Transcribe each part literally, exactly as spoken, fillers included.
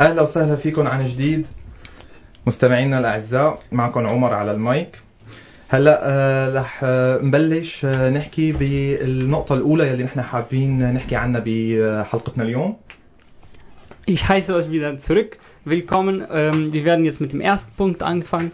أهلا وسهلا فيكم عن جديد مستمعينا الأعزاء. معكم عمر على المايك. هلا آه رح آه نبلش آه نحكي بالنقطة الأولى يلي نحن حابين نحكي عنها بحلقتنا اليوم. Ich heiße euch wieder zurück. Willkommen. Ähm, wir werden jetzt mit dem ersten Punkt anfangen.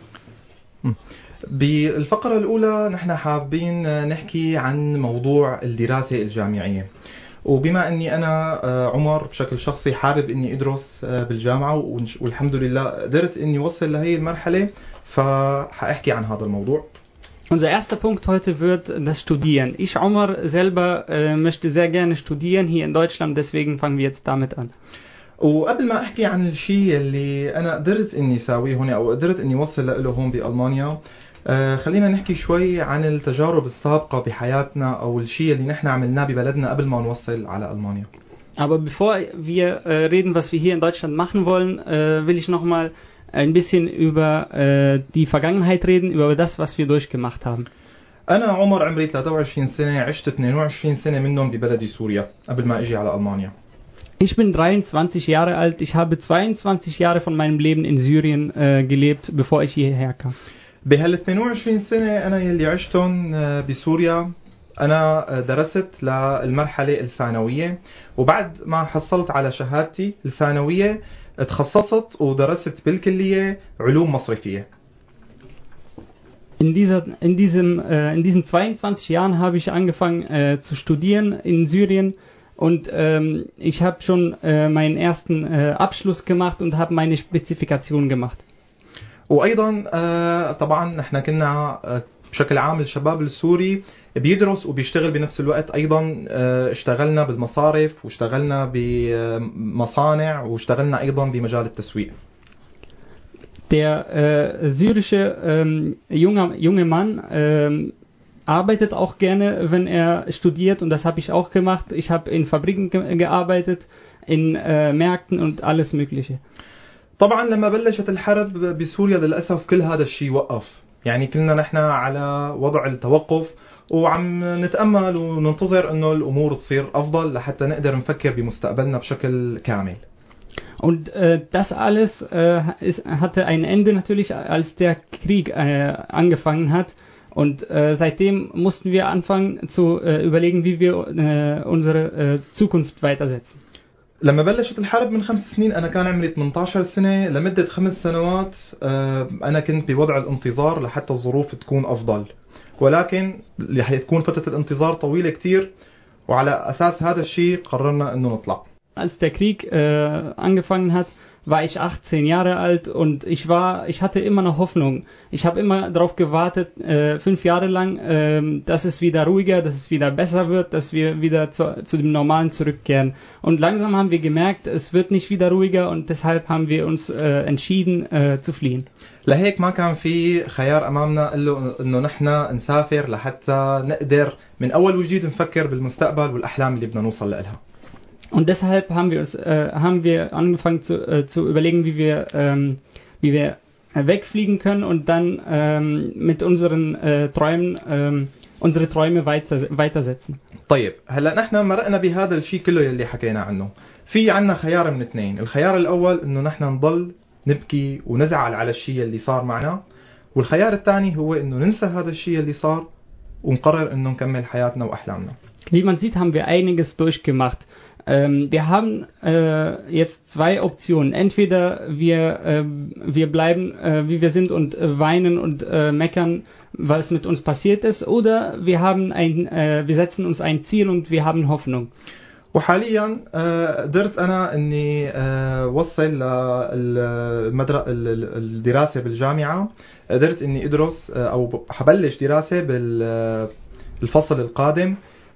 بالفقرة الأولى نحن حابين نحكي عن موضوع الدراسة الجامعية. وبما أني أنا عمر بشكل شخصي حابب أني أدرس بالجامعة والحمد لله قدرت أني وصل لهي المرحلة، فحأحكي عن هذا الموضوع. Unser erster Punkt heute wird das Studieren. Ich, Omar, selber äh, möchte sehr gerne studieren hier in Deutschland, deswegen fangen wir jetzt damit an. وقبل ما أحكي عن الشيء اللي أنا قدرت أني ساويه هنا أو قدرت أني وصل له هون بألمانيا، آه خلينا نحكي شوي عن التجارب السابقة بحياتنا أو الشيء اللي نحن عملناه ببلدنا قبل ما نوصل على ألمانيا. Aber bevor wir äh, reden, was wir hier in Deutschland machen wollen, äh, will ich nochmal ein bisschen über äh, die Vergangenheit reden, über das, was wir durchgemacht haben. أنا عمر عمري ثلاثة وعشرين سنة، عشت اثنين وعشرين سنة منهم ببلدي سوريا قبل ما أجي على ألمانيا. Ich bin dreiundzwanzig Jahre alt. Ich habe zweiundzwanzig Jahre von meinem Leben in Syrien äh, gelebt, bevor ich hierher kam. بهال اثنين وعشرين سنة أنا يلي عشتهم بسوريا أنا درست للمرحلة الثانوية، وبعد ما حصلت على شهادتي الثانوية تخصصت ودرست بالكلية علوم مصرفية. In dieser, in diesem, äh, in diesen zweiundzwanzig Jahren habe ich angefangen äh, zu studieren in Syrien und ähm, ich habe schon äh, meinen ersten äh, Abschluss gemacht und habe meine Spezifikation gemacht. وأيضا طبعا نحن كنا بشكل عام الشباب السوري بيدرس وبيشتغل بنفس الوقت. أيضا اشتغلنا بالمصارف واشتغلنا بمصانع واشتغلنا أيضا بمجال التسويق. Der äh, syrische ähm, junge, junge Mann ähm, arbeitet auch gerne, wenn er studiert, und das habe ich auch gemacht. Ich habe in Fabriken ge- gearbeitet, in äh, Märkten und alles Mögliche. طبعا لما بلشت الحرب بسوريا للأسف كل هذا الشيء وقف، يعني كلنا نحن على وضع التوقف وعم نتأمل وننتظر انه الامور تصير افضل لحتى نقدر نفكر بمستقبلنا بشكل كامل. Und äh, das alles äh, ist, hatte ein Ende natürlich, als der Krieg äh, angefangen hat. Und äh, seitdem mussten wir anfangen zu äh, überlegen, wie wir äh, unsere äh, Zukunft weitersetzen. لما بلشت الحرب من خمس سنين أنا كان عمري ثمانية عشر سنة. لمدة خمس سنوات أنا كنت بوضع الانتظار لحتى الظروف تكون أفضل، ولكن رح تكون فترة الانتظار طويلة كتير، وعلى أساس هذا الشيء قررنا إنه نطلع. Als der Krieg äh, angefangen hat, war ich achtzehn Jahre alt und ich war, ich hatte immer noch Hoffnung. Ich habe immer darauf gewartet, äh, fünf Jahre lang, äh, dass es wieder ruhiger, dass es wieder besser wird, dass wir wieder zu, zu dem Normalen zurückkehren. Und langsam haben wir gemerkt, es wird nicht wieder ruhiger, und deshalb haben wir uns äh, entschieden äh, zu fliehen. لهيك ما كان في خيار أمامنا إلا إنه نحن نسافر لحتى نقدر من أول وجديد نفكر بالمستقبل والأحلام اللي بدنا نوصل لها. Und deshalb haben wir uns, äh, haben wir angefangen zu, äh, zu überlegen, wie wir, ähm, wie wir wegfliegen können und dann ähm, mit unseren äh, Träumen, ähm, unsere Träume weiter, weitersetzen. طيب هلا نحن مرقنا بهذا الشيء كله يلي حكينا عنه. في عنا خيار من اثنين. الخيار الأول إنه نحن نضل نبكي ونزعل على الشيء اللي صار معنا، والخيار الثاني هو إنه ننسى هذا الشيء اللي صار ونقرر إنه نكمل حياتنا وأحلامنا. Wie man sieht, haben wir einiges durchgemacht. Ähm, wir haben äh, jetzt zwei Optionen. Entweder wir, äh, wir bleiben, äh, wie wir sind, und äh, weinen und äh, meckern, was mit uns passiert ist, oder wir haben ein, äh, wir setzen uns ein Ziel und wir haben Hoffnung. وحاليا قدرت أنا أني وصل للدراسة بالجامعة. قدرت أني أدرس أو حبلش دراسة بالفصل القادم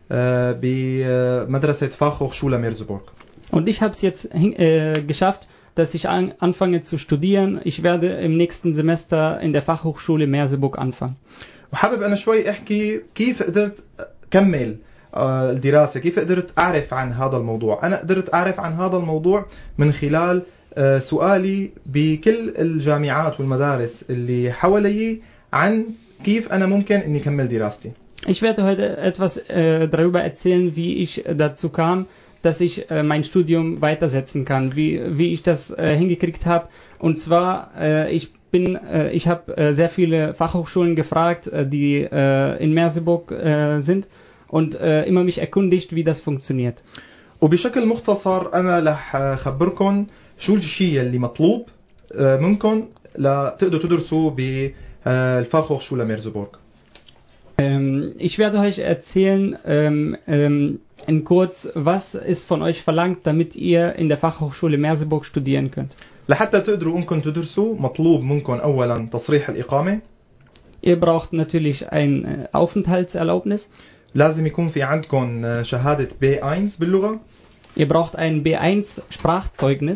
بمدرسة Fachhochschule Merseburg. Und ich habe es jetzt äh, geschafft, dass ich an, anfange zu studieren. Ich werde im nächsten Semester in der Fachhochschule Merseburg anfangen. وحابب أنا شوي أحكي كيف قدرت كمل الدراسة، كيف قدرت أعرف عن هذا الموضوع. أنا قدرت أعرف عن هذا الموضوع من خلال سؤالي بكل الجامعات والمدارس اللي حوالي عن كيف أنا ممكن إني أكمل دراستي. Ich werde heute etwas äh, darüber erzählen, wie ich dazu kam, dass ich äh, mein Studium weitersetzen kann, wie, wie ich das äh, hingekriegt habe. Und zwar, äh, ich bin, äh, ich habe äh, sehr viele Fachhochschulen gefragt, äh, die äh, in Merseburg äh, sind und äh, immer mich erkundigt, wie das funktioniert. وبشكل مختصر أنا رح أخبركم شو الشيء اللي مطلوب منكم لتقدروا تدرسوا بالفachhochschule Merseburg. Ähm, ich werde euch erzählen ähm, ähm, in kurz, was ist von euch verlangt, damit ihr in der Fachhochschule Merseburg studieren könnt. لحتى تقدروا انكم تدرسوا مطلوب منكم اولا تصريح الإقامة. Ihr braucht natürlich ein Aufenthaltserlaubnis. لازم يكون في عندكم شهادة بي واحد باللغة. Ihr braucht ein بي واحد Sprachzeugnis.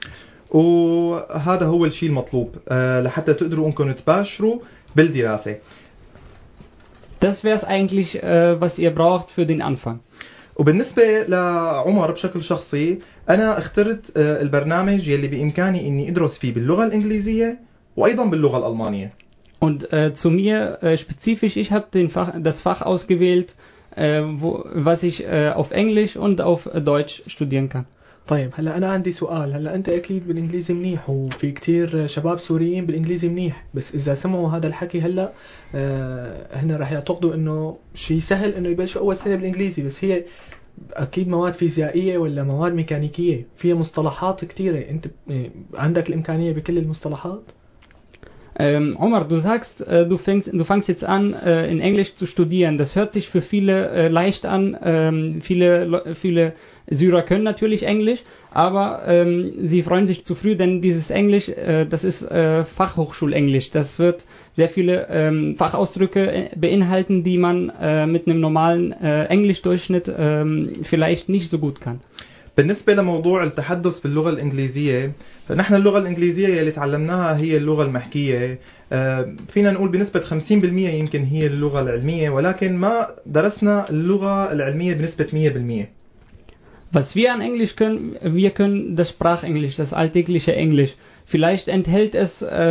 وهذا هو الشيء المطلوب لحتى تقدروا انكم تباشروا بالدراسة. Das wäre es eigentlich, äh, was ihr braucht für den Anfang. وبالنسبة لعمر بشكل شخصي أنا اخترت البرنامج يلي بإمكاني إني أدرس فيه باللغة الإنجليزية وأيضا باللغة الألمانية. Und äh, zu mir äh, spezifisch, ich habe den Fach, das Fach ausgewählt, äh, wo, was ich äh, auf Englisch und auf Deutsch studieren kann. طيب هلا أنا عندي سؤال. هلا أنت أكيد بالإنجليزي منيح وفي كتير شباب سوريين بالإنجليزي منيح، بس إذا سمعوا هذا الحكي هلا آه هنا راح يعتقدوا إنه شيء سهل إنه يبلشوا أول سنة بالإنجليزي، بس هي أكيد مواد فيزيائية ولا مواد ميكانيكية فيها مصطلحات كتيرة. أنت عندك الإمكانية بكل المصطلحات؟ Ähm, Omar, du sagst, äh, du fängst, du fängst jetzt an, äh, in Englisch zu studieren. Das hört sich für viele äh, leicht an. Ähm, viele, viele Syrer können natürlich Englisch, aber ähm, sie freuen sich zu früh, denn dieses Englisch, äh, das ist äh, Fachhochschulenglisch. Das wird sehr viele ähm, Fachausdrücke beinhalten, die man äh, mit einem normalen äh, Englischdurchschnitt äh, vielleicht nicht so gut kann. بالنسبة لموضوع التحدث باللغة الإنجليزية، نحن اللغة الإنجليزية اللي تعلمناها هي اللغة المحكية، فينا نقول بنسبة خمسين بالمئة يمكن هي اللغة العلمية، ولكن ما درسنا اللغة العلمية بنسبة مية بالمية. Was wir an Englisch können, wir können das Sprachenglisch, das alltägliche Englisch. Vielleicht enthält es äh,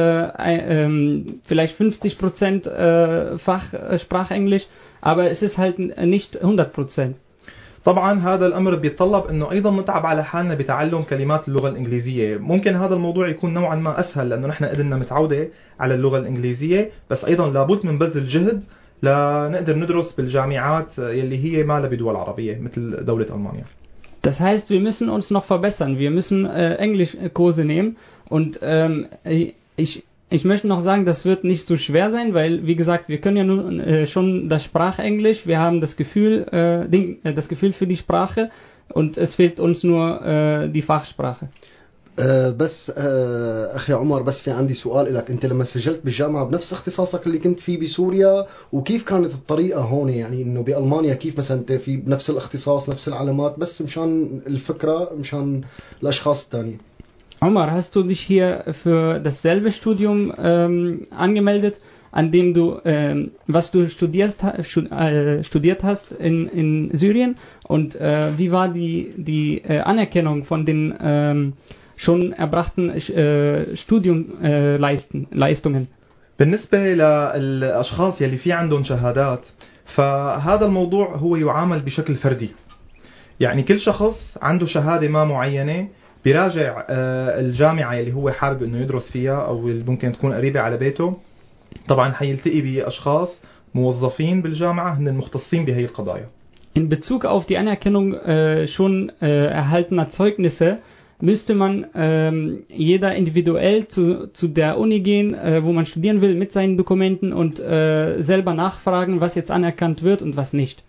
äh, vielleicht fünfzig Prozent äh, Fachsprachenglisch, aber es ist halt nicht hundert Prozent. طبعا هذا الأمر بيتطلب أنه أيضا نتعب على حالنا بتعلم كلمات اللغة الإنجليزية. ممكن هذا الموضوع يكون نوعا ما أسهل لأنه نحن قدرنا متعودة على اللغة الإنجليزية، بس أيضا لابد من بذل الجهد لنقدر ندرس بالجامعات يلي هي ما لها بدول عربية مثل دولة ألمانيا. Das heißt, wir müssen uns noch verbessern. Wir müssen äh, Englischkurse nehmen und ähm, ich Ich möchte noch sagen, das wird nicht so schwer sein, weil, wie gesagt, wir können ja nun äh, schon das Sprachenglisch, wir haben das Gefühl, äh, Ding, äh, das Gefühl für die Sprache und es fehlt uns nur äh, die Fachsprache. أه بس أه أخي عمر، بس في عندي سؤال لك. أنت لما سجلت بالجامعة بنفس اختصاصك اللي كنت فيه بسوريا، وكيف كانت الطريقة هون؟ يعني إنه بألمانيا كيف مثلا أنت في بنفس الاختصاص نفس العلامات، بس مشان الفكرة مشان الأشخاص الثانيين. Omar, hast du dich hier für dasselbe Studium ähm, angemeldet, an dem du, ähm, was du studierst, äh, studiert hast in, in Syrien? Und äh, wie war die, die äh, Anerkennung von den ähm, schon erbrachten äh, Studiumleistungen? بالنسبة للأشخاص يلي في عندهم شهادات، فهذا الموضوع هو يعامل بشكل فردي. يعني كل شخص عنده شهادة ما معينة بيراجع الجامعة اللي هو حابب انه يدرس فيها او اللي ممكن تكون قريبة على بيته. طبعا حيلتقي باشخاص موظفين بالجامعة هن مختصين بهي القضايا. In Bezug auf die Anerkennung äh, schon äh, erhaltener Zeugnisse müsste man ähm, jeder individuell zu, zu der Uni gehen, äh, wo man studieren will, mit seinen Dokumenten und äh, selber nachfragen, was jetzt anerkannt wird und was nicht.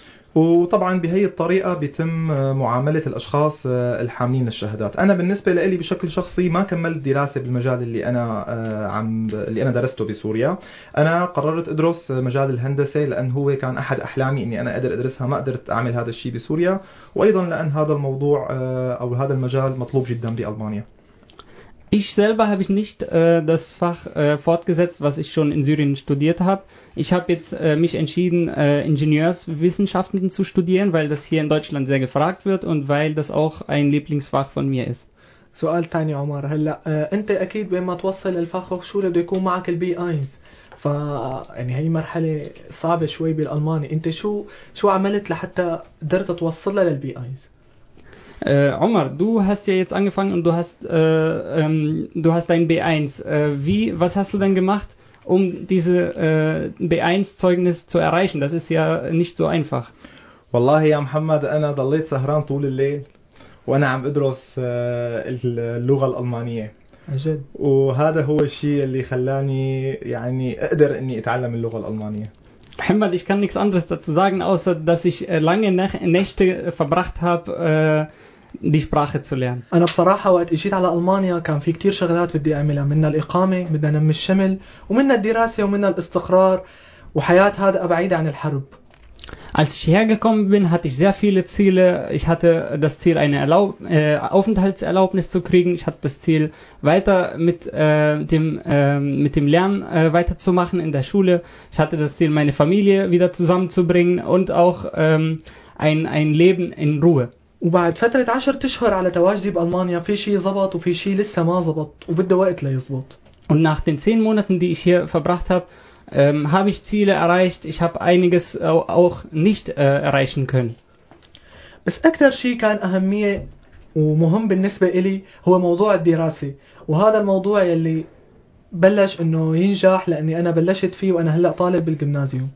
وطبعا بهي الطريقة بيتم معاملة الأشخاص الحاملين الشهادات. أنا بالنسبة لي بشكل شخصي ما كملت دراسة بالمجال اللي أنا عم اللي أنا درسته بسوريا. أنا قررت أدرس مجال الهندسة لأن هو كان أحد أحلامي إني أنا أقدر أدرسها، ما قدرت أعمل هذا الشيء بسوريا، وأيضا لأن هذا الموضوع أو هذا المجال مطلوب جدا بألمانيا. Ich selber habe ich nicht äh, das Fach äh, fortgesetzt, was ich schon in Syrien studiert habe. Ich habe jetzt äh, mich entschieden, äh, Ingenieurswissenschaften zu studieren, weil das hier in Deutschland sehr gefragt wird und weil das auch ein Lieblingsfach von mir ist. سؤال ثاني عمر. هلا انت اكيد بين ما توصل للفخخشولة بده يكون معك البي واحد، ف يعني هي مرحلة صعبة شوي بالألماني. انت شو شو عملت لحتى قدرت توصلها للبي واحد؟ Äh, Omar, du hast ja jetzt angefangen und du hast, äh, ähm, du hast dein B eins. Äh, wie, was hast du denn gemacht, um diese äh, B eins Zeugnis zu erreichen? Das ist ja nicht so einfach. والله يا محمد أنا ضليت سهران طول الليل وأنا عم أدرس آه، اللغة الألمانية. عن جد. وهذا هو الشيء اللي خلاني يعني أقدر إني أتعلم اللغة الألمانية. Mohammed, ich kann nichts anderes dazu sagen, außer dass ich äh, lange Nä- Nächte verbracht habe, äh, die Sprache zu lernen. أنا بصراحة وقت إجيت على ألمانيا كان في كتير شغلات بدي أعملها، منها الإقامة، بدنا ننمي الشمل، ومنها الدراسة، ومنها الاستقرار، وحياة هذا بعيدة عن الحرب. Als ich hergekommen bin, hatte ich sehr viele Ziele. Ich hatte das Ziel, eine Erlaub- äh, Aufenthaltserlaubnis zu kriegen. Ich hatte das Ziel, weiter mit, äh, dem, äh, mit dem Lernen äh, weiterzumachen in der Schule. Ich hatte das Ziel, meine Familie wieder zusammenzubringen und auch ähm, ein, ein Leben in Ruhe. وبعد فترة عشرة أشهر على تواجدي بألمانيا في شيء زبط وفي شيء لسه ما زبط وبده وقت ليزبط. Und nach den zehn Monaten, die ich hier verbracht habe, ähm, habe ich Ziele erreicht. Ich habe einiges au- auch nicht äh, erreichen können. بس أكثر شيء كان أهمية ومهم بالنسبة إلي هو موضوع الدراسة، وهذا الموضوع يلي بلش إنه ينجح لأني أنا بلشت فيه وأنا هلأ طالب بالجمنازيوم.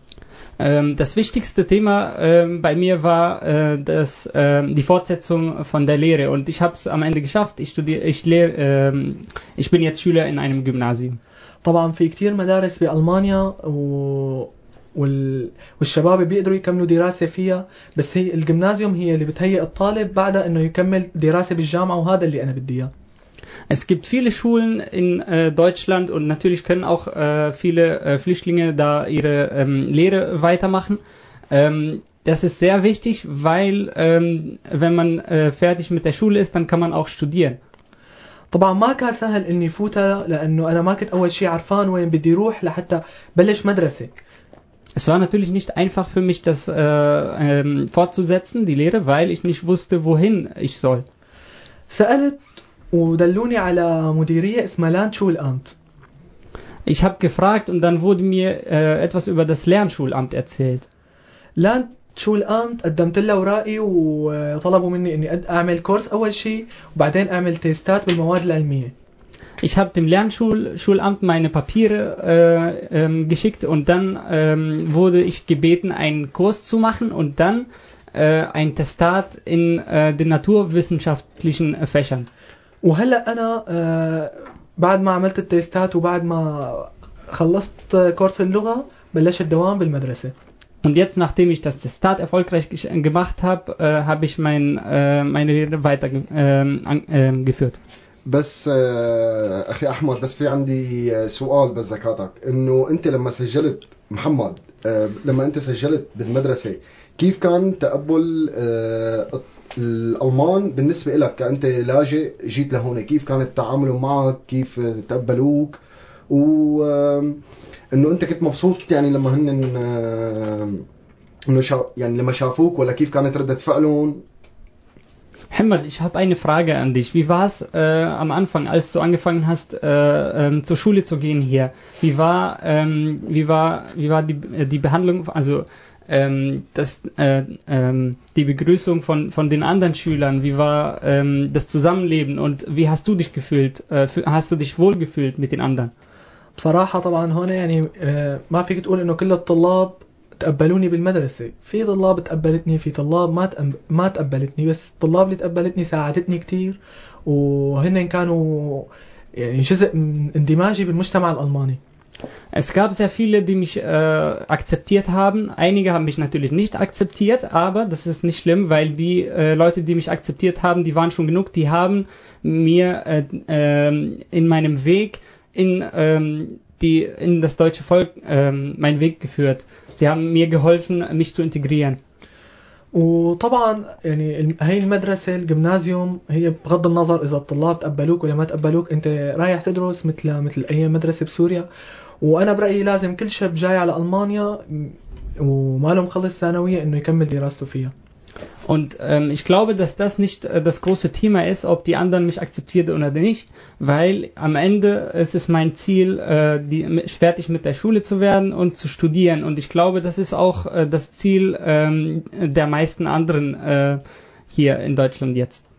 Ähm, das wichtigste Thema ähm, bei mir war äh, das, ähm, die Fortsetzung von der Lehre und ich habe es am Ende geschafft. Ich studiere, ich lehre, ähm, ich bin jetzt Schüler in einem Gymnasium. طبعا في كتير مدارس بألمانيا و... وال... والشباب بيقدروا يكملوا دراسة فيها، بس هي الجمنازيوم هي اللي بتهيئ الطالب بعد انه يكمل دراسة بالجامعة، وهذا اللي انا بدي اياه. Es gibt viele Schulen in äh, Deutschland und natürlich können auch äh, viele äh, Flüchtlinge da ihre ähm, Lehre weitermachen. Ähm, das ist sehr wichtig, weil ähm, wenn man äh, fertig mit der Schule ist, dann kann man auch studieren. طبعا ما كان سهل اني فوتها لانه انا ما كنت اول شيء عرفان وين بدي روح لحتى بلش مدرسة. Es war natürlich nicht einfach für mich, das äh, ähm, fortzusetzen, die Lehre, weil ich nicht wusste, wohin ich soll. سألت ودلوني على مديرية اسمها لاند شول أمت. Ich habe gefragt und dann wurde mir äh, etwas über das Lernschulamt erzählt. لاند شول أمت قدمت لها أوراقي وطلبوا مني إني أد- أعمل كورس أول شيء وبعدين أعمل تيستات بالمواد العلمية. Ich habe dem Lernschulamt meine Papiere äh, ähm, geschickt und dann ähm, wurde ich gebeten, einen Kurs zu machen und dann äh, ein Testat in äh, den naturwissenschaftlichen äh, Fächern. وهلا أنا آه، بعد ما عملت التيستات وبعد ما خلصت كورس اللغة بلشت الدوام بالمدرسة. Und jetzt, nachdem ich das Testat erfolgreich gesch- gemacht habe, äh, habe ich mein, äh, meine Lehre weitergeführt. Ähm, an- ähm, geführt. بس آه، اخي احمد، بس في عندي آه، سؤال بس ذكرتك انه انت لما سجلت محمد، آه، لما انت سجلت بالمدرسه كيف كان تقبل آه، الالمان بالنسبه لك كأنت لاجئ جيت لهون؟ كيف كان التعامل معك؟ كيف تقبلوك؟ و آه، انه انت كنت مبسوط يعني لما هن آه، انه شا يعني لما شافوك، ولا كيف كانت ردة فعلهم؟ Mohammed, ich habe eine Frage an dich. Wie war es äh, am Anfang, als du angefangen hast, äh, ähm, zur Schule zu gehen hier? Wie war, ähm, wie war, wie war die, äh, die Behandlung, also ähm, das, äh, ähm, die Begrüßung von, von den anderen Schülern? Wie war ähm, das Zusammenleben und wie hast du dich gefühlt? Äh, fü- hast du dich wohl gefühlt mit den anderen? بصراحة طبعا هون يعني آه، ما فيك تقول إنه كل الطلاب تقبلوني بالمدرسة. في طلاب تقبلتني، في طلاب ما تقب- ما تقبلتني، بس الطلاب اللي تقبلتني ساعدتني كتير وهن كانوا يعني جزء من اندماجي بالمجتمع الألماني. Es gab sehr viele, die mich äh, akzeptiert haben. Einige haben mich natürlich nicht akzeptiert, aber das ist nicht schlimm, weil die äh, Leute, die mich akzeptiert haben, die waren schon genug. Die haben mir äh, äh, in meinem Weg in ähm, die in das deutsche Volk ähm, meinen Weg geführt. Sie haben mir geholfen, mich zu integrieren. وطبعا يعني الم- هاي المدرسة الجمنازيوم هي بغض النظر إذا الطلاب تقبلوك ولا ما تقبلوك، أنت رايح تدرس مثل مثل أي مدرسة بسوريا. وأنا برأيي لازم كل شاب جاي على ألمانيا م- وما له مخلص ثانوية إنه يكمل دراسته فيها. Und ähm, ich glaube, dass das nicht äh, das große Thema ist, ob die anderen mich akzeptieren oder nicht, weil am Ende ist es mein Ziel, äh, die, fertig mit der Schule zu werden und zu studieren. Und ich glaube, das ist auch äh, das Ziel ähm, der meisten anderen äh, hier in Deutschland jetzt?